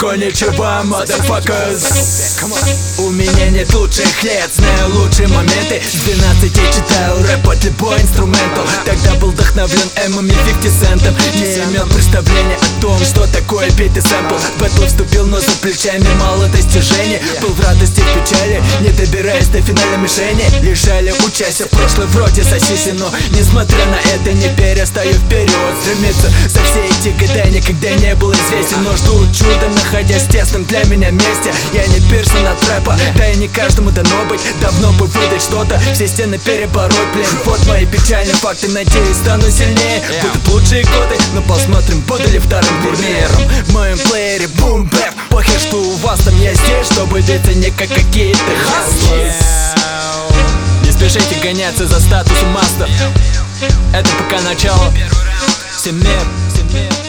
коничева, motherfuckers. У меня нет лучших лет, знаю лучшие моменты. С 12 читаю рэп под любой инструментал. Тогда был вдохновлен Эмом и 50 Центом. Не имел представления о том, что такое бит и сэмпл. В бэтл вступил, но за плечами мало достижений. Был в радости, в печали, не добираясь до финальной мишени. Лишали участия в прошлой вроде сосиси, но несмотря на это не перестаю вперед стремиться. За все эти года никогда не был известен, но жду чуда, находясь в тесном для меня месте. Я не Пирсон от рэпа, да и не каждому дано быть. Давно бы выдать что-то, все стены перебороть, блин. Вот мои печальные факты, надеюсь, стану сильнее. Будут лучшие годы, но посмотрим, буду ли вторым турниром. В моем плеере бум-бэп, похер, что у вас там, я здесь, чтобы биться не как какие-то хаслы. Не спешите гоняться за статусом мастер. Это пока начало. Всем мир, всем мир.